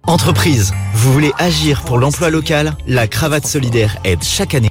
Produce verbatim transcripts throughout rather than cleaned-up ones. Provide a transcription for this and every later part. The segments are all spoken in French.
Entreprise, vous voulez agir pour l'emploi local? La Cravate Solidaire aide chaque année.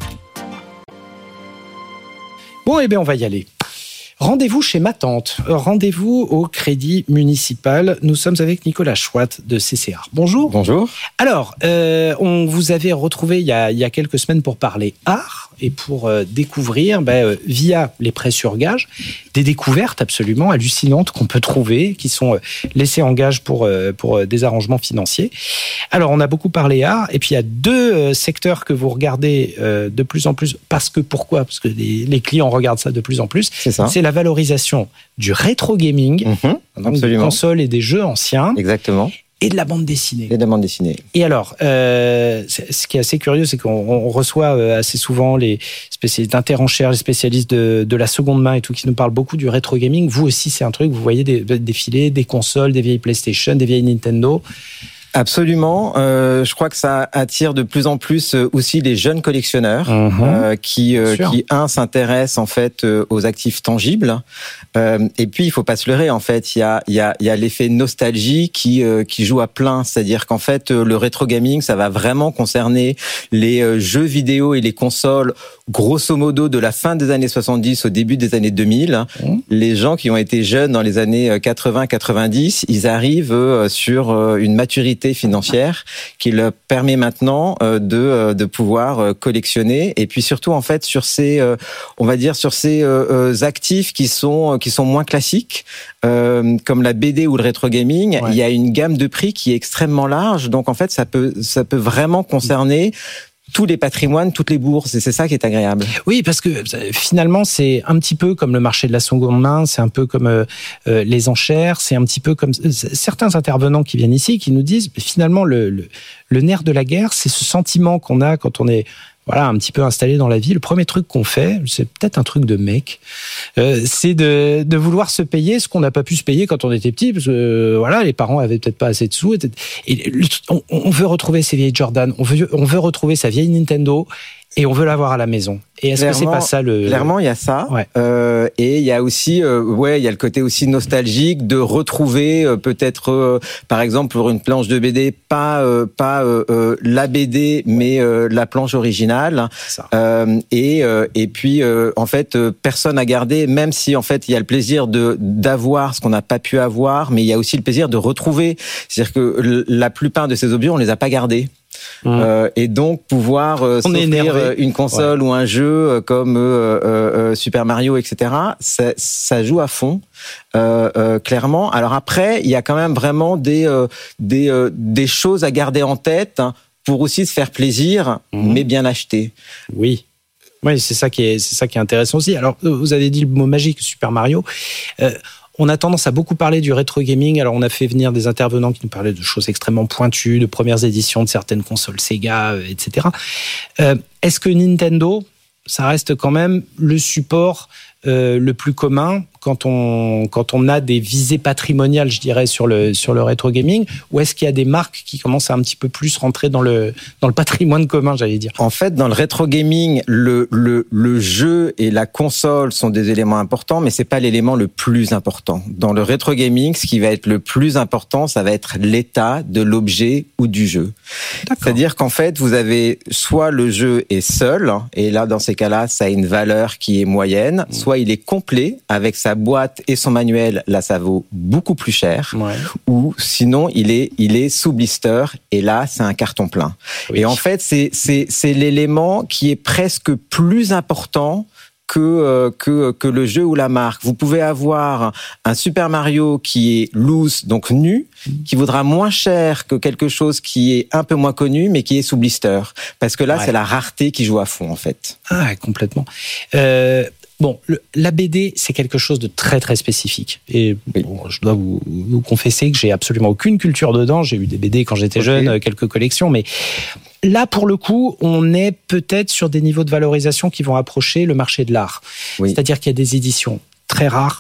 Bon, eh bien, on va y aller. Rendez-vous chez ma tante. Rendez-vous au Crédit Municipal. Nous sommes avec Nicolas Chouat de C C A R. Bonjour. Bonjour. Alors, euh, on vous avait retrouvé il y a, il y a quelques semaines pour parler art et pour euh, découvrir, ben, euh, via les prêts sur gage, des découvertes absolument hallucinantes qu'on peut trouver, qui sont euh, laissées en gage pour, euh, pour euh, des arrangements financiers. Alors, on a beaucoup parlé art, et puis il y a deux euh, secteurs que vous regardez euh, de plus en plus. Parce que pourquoi? Parce que les, les clients regardent ça de plus en plus. C'est ça. C'est la valorisation du rétro gaming, mmh, donc des consoles et des jeux anciens. Exactement. Et de la bande dessinée. Et de la bande dessinée. Et alors, euh, ce qui est assez curieux, c'est qu'on on reçoit assez souvent les spécialistes d'interenchères, les spécialistes de, de la seconde main et tout, qui nous parlent beaucoup du rétro gaming. Vous aussi, c'est un truc, vous voyez des, défiler des consoles, des vieilles PlayStation, des vieilles Nintendo. Absolument. Euh, je crois que ça attire de plus en plus aussi les jeunes collectionneurs mmh. euh, qui, euh, qui un s'intéressent en fait euh, aux actifs tangibles. Euh, et puis il faut pas se leurrer. En fait, il y a il y a il y a l'effet nostalgie qui euh, qui joue à plein. C'est-à-dire qu'en fait le rétro gaming, ça va vraiment concerner les euh, jeux vidéo et les consoles. Grosso modo, de la fin des années soixante-dix au début des années deux mille, mmh. les gens qui ont été jeunes dans les années quatre-vingts quatre-vingt-dix, ils arrivent euh, sur euh, une maturité financière qui leur permet maintenant euh, de euh, de pouvoir euh, collectionner, et puis surtout en fait sur ces euh, on va dire sur ces euh, actifs qui sont qui sont moins classiques euh, comme la B D ou le rétro gaming. Ouais. Il y a une gamme de prix qui est extrêmement large, donc en fait ça peut ça peut vraiment concerner tous les patrimoines, toutes les bourses, et c'est ça qui est agréable. Oui, parce que finalement, c'est un petit peu comme le marché de la seconde main, c'est un peu comme euh, les enchères, c'est un petit peu comme certains intervenants qui viennent ici qui nous disent, finalement, le, le, le nerf de la guerre, c'est ce sentiment qu'on a quand on est voilà, un petit peu installé dans la vie. Le premier truc qu'on fait, c'est peut-être un truc de mec, euh, c'est de, de vouloir se payer ce qu'on n'a pas pu se payer quand on était petit, parce que euh, voilà, les parents avaient peut-être pas assez de sous. Et, et on, on veut retrouver ses vieilles Jordan, on veut, on veut retrouver sa vieille Nintendo, et on veut l'avoir à la maison. Et est-ce clairement, que c'est pas ça le... Clairement, il y a ça. Ouais. Euh, et il y a aussi, euh, ouais, il y a le côté aussi nostalgique de retrouver euh, peut-être, euh, par exemple, pour une planche de B D, pas euh, pas euh, la B D, mais euh, la planche originale. Ça. Euh, et euh, et puis, euh, en fait, euh, personne à garder, même si en fait, il y a le plaisir de d'avoir ce qu'on n'a pas pu avoir, mais il y a aussi le plaisir de retrouver. C'est-à-dire que la plupart de ces objets, on les a pas gardés. Mmh. Euh, et donc pouvoir euh, s'offrir une console ouais. ou un jeu euh, comme euh, euh, Super Mario, et cetera. Ça, ça joue à fond, euh, euh, clairement. Alors après, il y a quand même vraiment des euh, des euh, des choses à garder en tête hein, pour aussi se faire plaisir, mmh. mais bien acheter. Oui. Oui, c'est ça qui est c'est ça qui est intéressant aussi. Alors vous avez dit le mot magique Super Mario. Euh, On a tendance à beaucoup parler du rétro gaming. Alors, on a fait venir des intervenants qui nous parlaient de choses extrêmement pointues, de premières éditions de certaines consoles Sega, et cetera. Euh, est-ce que Nintendo, ça reste quand même le support euh, le plus commun quand on quand on a des visées patrimoniales, je dirais, sur le sur le rétro gaming, ou est-ce qu'il y a des marques qui commencent à un petit peu plus rentrer dans le dans le patrimoine commun, j'allais dire? En fait, dans le rétro gaming, le le le jeu et la console sont des éléments importants, mais c'est pas l'élément le plus important. Dans le rétro gaming, ce qui va être le plus important, ça va être l'état de l'objet ou du jeu. D'accord. C'est-à-dire qu'en fait, vous avez soit le jeu est seul, et là dans ces cas-là, ça a une valeur qui est moyenne, mmh. soit il est complet avec sa boîte et son manuel, là ça vaut beaucoup plus cher, ouais. ou sinon il est il est sous blister et là c'est un carton plein. Oui. Et en fait c'est c'est c'est l'élément qui est presque plus important que euh, que que le jeu ou la marque. Vous pouvez avoir un Super Mario qui est loose, donc nu, qui vaudra moins cher que quelque chose qui est un peu moins connu mais qui est sous blister, parce que là ouais. c'est la rareté qui joue à fond en fait. Ah, complètement. Euh... Bon, le, la B D, c'est quelque chose de très très spécifique. Et oui. bon, je dois vous, vous confesser que j'ai absolument aucune culture dedans. J'ai eu des B D quand j'étais okay. jeune, quelques collections, mais là, pour le coup, on est peut-être sur des niveaux de valorisation qui vont approcher le marché de l'art. Oui. C'est-à-dire qu'il y a des éditions très rares.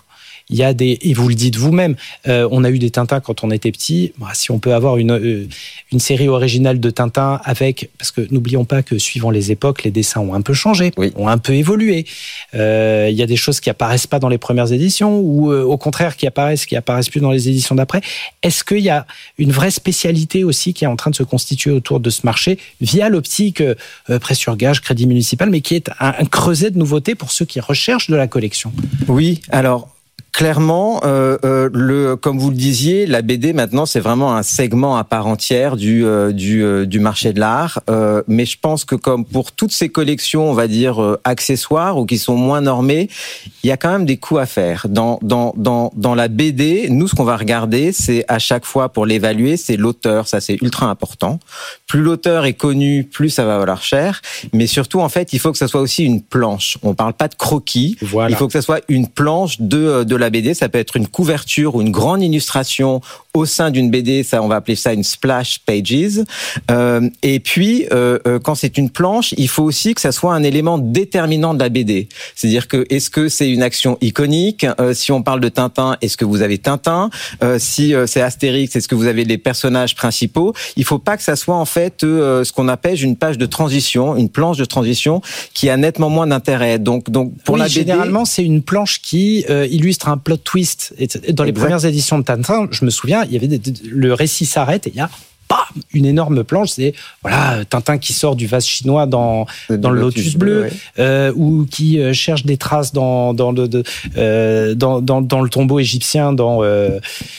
il y a des, et vous le dites vous-même, euh, on a eu des Tintins quand on était petit. Bah, si on peut avoir une, euh, une série originale de Tintin avec, parce que n'oublions pas que suivant les époques, les dessins ont un peu changé, oui. ont un peu évolué. Euh, il y a des choses qui apparaissent pas dans les premières éditions ou euh, au contraire qui apparaissent, qui apparaissent plus dans les éditions d'après. Est-ce qu'il y a une vraie spécialité aussi qui est en train de se constituer autour de ce marché via l'optique euh, prêt sur gage, crédit municipal, mais qui est un, un creuset de nouveautés pour ceux qui recherchent de la collection? Oui, alors clairement, euh, euh, le, comme vous le disiez, la B D maintenant c'est vraiment un segment à part entière du euh, du, euh, du marché de l'art. Euh, mais je pense que comme pour toutes ces collections, on va dire euh, accessoires ou qui sont moins normées, il y a quand même des coups à faire. Dans dans dans dans la B D, nous ce qu'on va regarder, c'est à chaque fois pour l'évaluer, c'est l'auteur. Ça c'est ultra important. Plus l'auteur est connu, plus ça va valoir cher. Mais surtout en fait, il faut que ça soit aussi une planche. On parle pas de croquis. Voilà. Il faut que ça soit une planche de de la La B D, ça peut être une couverture ou une grande illustration au sein d'une B D, ça on va appeler ça une splash pages. Euh, et puis euh, euh, quand c'est une planche, il faut aussi que ça soit un élément déterminant de la B D. C'est-à-dire que est-ce que c'est une action iconique? euh, Si on parle de Tintin, est-ce que vous avez Tintin? euh, Si euh, c'est Astérix, est-ce que vous avez les personnages principaux? Il faut pas que ça soit en fait euh, ce qu'on appelle une page de transition, une planche de transition qui a nettement moins d'intérêt. Donc donc pour oui, la B D, généralement c'est une planche qui euh, illustre un plot twist. Dans les exact. premières éditions de Tintin, je me souviens, il y avait des, le récit s'arrête et il y a bam, une énorme planche. C'est voilà Tintin qui sort du vase chinois dans dans le lotus, lotus bleu, bleu ouais. euh, ou qui euh, cherche des traces dans dans le de, euh, dans, dans dans le tombeau égyptien dans euh,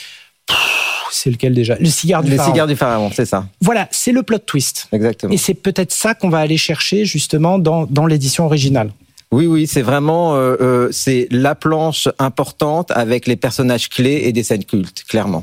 c'est lequel déjà? Le cigare du Le pharaon. cigare du pharaon, c'est ça. Voilà, c'est le plot twist. Exactement. Et c'est peut-être ça qu'on va aller chercher justement dans dans l'édition originale. Oui, oui, c'est vraiment euh, euh, c'est la planche importante avec les personnages clés et des scènes cultes, clairement.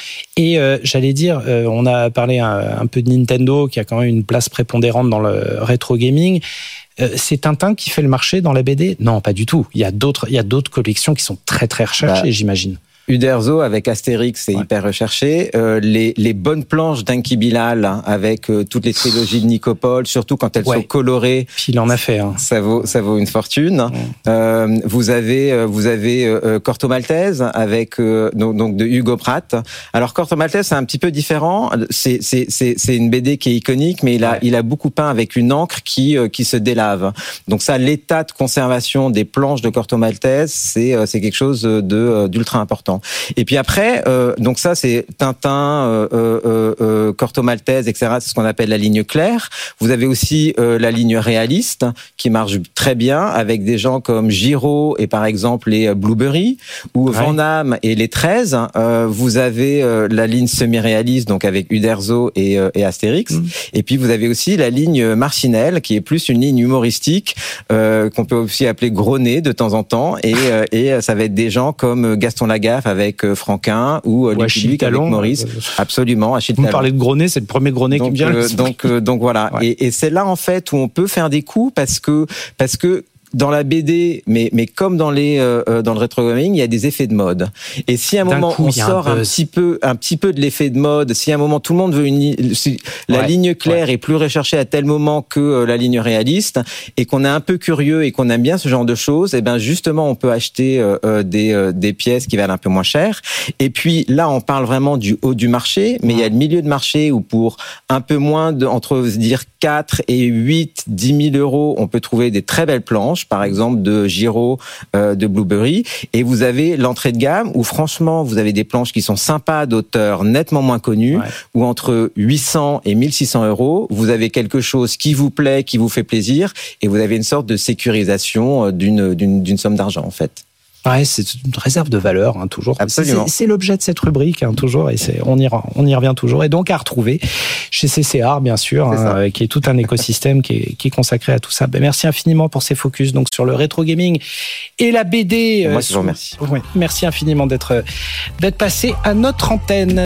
Et euh, j'allais dire, euh, on a parlé un, un peu de Nintendo, qui a quand même une place prépondérante dans le rétro gaming. Euh, c'est Tintin qui fait le marché dans la B D? Non, pas du tout. Il y a d'autres, il y a d'autres collections qui sont très très recherchées, bah. j'imagine. Uderzo avec Astérix, c'est ouais. hyper recherché. Euh, les, les bonnes planches d'Enki Bilal hein, avec euh, toutes les trilogies de Nicopol, surtout quand elles ouais. sont colorées. Puis il en a fait. Hein. Ça vaut, ça vaut une fortune. Ouais. Euh, vous avez, vous avez euh, Corto Maltese avec euh, donc, donc de Hugo Pratt. Alors Corto Maltese c'est un petit peu différent. C'est c'est c'est c'est une B D qui est iconique, mais il a ouais. il a beaucoup peint avec une encre qui euh, qui se délave. Donc ça, l'état de conservation des planches de Corto Maltese, c'est euh, c'est quelque chose de d'ultra important. Et puis après, euh, donc ça c'est Tintin, euh, euh, euh, Corto Maltese, et cetera. C'est ce qu'on appelle la ligne claire. Vous avez aussi euh, la ligne réaliste qui marche très bien avec des gens comme Giraud et par exemple les Blueberry ou ouais. Van Damme et les treize. Euh, vous avez euh, la ligne semi-réaliste donc avec Uderzo et, euh, et Astérix. Mmh. Et puis vous avez aussi la ligne Marcinelle qui est plus une ligne humoristique euh, qu'on peut aussi appeler gros nez de temps en temps. Et, euh, et ça va être des gens comme Gaston Lagaffe avec Franquin ou Lucky Luke avec Maurice. Euh, Absolument, Achille Talon. Vous parlez de gros nez, c'est le premier gros nez qui me vient. Euh, donc, euh, donc voilà. Ouais. Et, et c'est là en fait où on peut faire des coups parce que parce que dans la B D, mais mais comme dans les euh, dans le rétro gaming, il y a des effets de mode. Et si à un D'un moment coup, on sort un, un petit peu un petit peu de l'effet de mode, si à un moment tout le monde veut une si la ouais, ligne claire ouais. est plus recherchée à tel moment que euh, la ligne réaliste, et qu'on est un peu curieux et qu'on aime bien ce genre de choses, et ben justement on peut acheter euh, des euh, des pièces qui valent un peu moins cher. Et puis là on parle vraiment du haut du marché, mais ouais. il y a le milieu de marché où pour un peu moins de entre dire quatre et huit, dix mille euros, on peut trouver des très belles planches. Par exemple de Giraud, euh, de Blueberry, et vous avez l'entrée de gamme où franchement vous avez des planches qui sont sympas d'auteurs nettement moins connus, ouais. où entre huit cents et mille six cents euros vous avez quelque chose qui vous plaît, qui vous fait plaisir, et vous avez une sorte de sécurisation d'une d'une d'une somme d'argent en fait. Ouais, c'est une réserve de valeur, hein, toujours. Absolument. C'est, c'est l'objet de cette rubrique, hein, toujours, et c'est, on y, on y revient toujours. Et donc à retrouver chez C C Art, bien sûr, hein, qui est tout un écosystème qui est, qui est consacré à tout ça. Ben, merci infiniment pour ces focus donc sur le rétro gaming et la B D. Moi, euh, je vous remercie. Ouais, merci infiniment d'être d'être passé à notre antenne.